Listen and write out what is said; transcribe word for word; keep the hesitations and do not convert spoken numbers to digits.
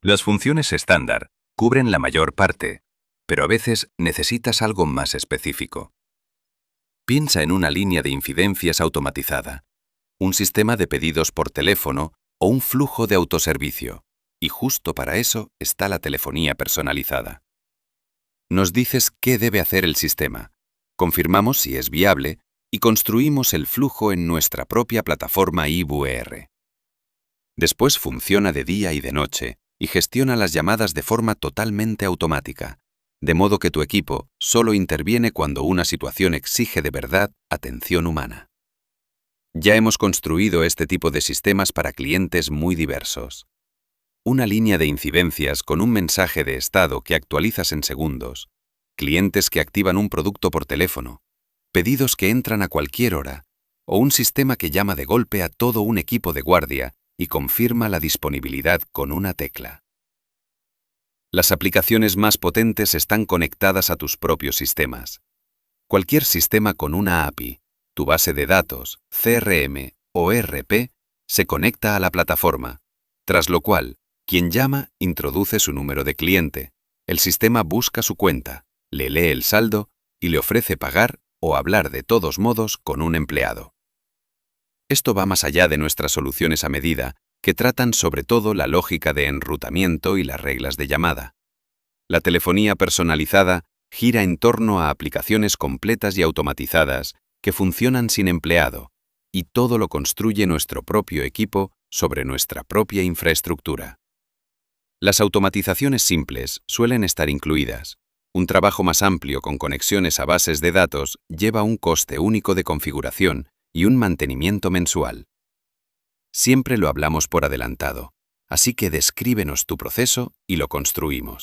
Las funciones estándar cubren la mayor parte, pero a veces necesitas algo más específico. Piensa en una línea de incidencias automatizada, un sistema de pedidos por teléfono o un flujo de autoservicio, y justo para eso está la telefonía personalizada. Nos dices qué debe hacer el sistema, confirmamos si es viable y construimos el flujo en nuestra propia plataforma I V R. Después funciona de día y de noche y gestiona las llamadas de forma totalmente automática, de modo que tu equipo solo interviene cuando una situación exige de verdad atención humana. Ya hemos construido este tipo de sistemas para clientes muy diversos. Una línea de incidencias con un mensaje de estado que actualizas en segundos, clientes que activan un producto por teléfono, pedidos que entran a cualquier hora, o un sistema que llama de golpe a todo un equipo de guardia y confirma la disponibilidad con una tecla. Las aplicaciones más potentes están conectadas a tus propios sistemas. Cualquier sistema con una A P I, tu base de datos, C R M o E R P, se conecta a la plataforma, tras lo cual, quien llama introduce su número de cliente, el sistema busca su cuenta, le lee el saldo y le ofrece pagar o hablar de todos modos con un empleado. Esto va más allá de nuestras soluciones a medida, que tratan sobre todo la lógica de enrutamiento y las reglas de llamada. La telefonía personalizada gira en torno a aplicaciones completas y automatizadas que funcionan sin empleado, y todo lo construye nuestro propio equipo sobre nuestra propia infraestructura. Las automatizaciones simples suelen estar incluidas. Un trabajo más amplio con conexiones a bases de datos lleva un coste único de configuración y un mantenimiento mensual. Siempre lo hablamos por adelantado, así que descríbenos tu proceso y lo construimos.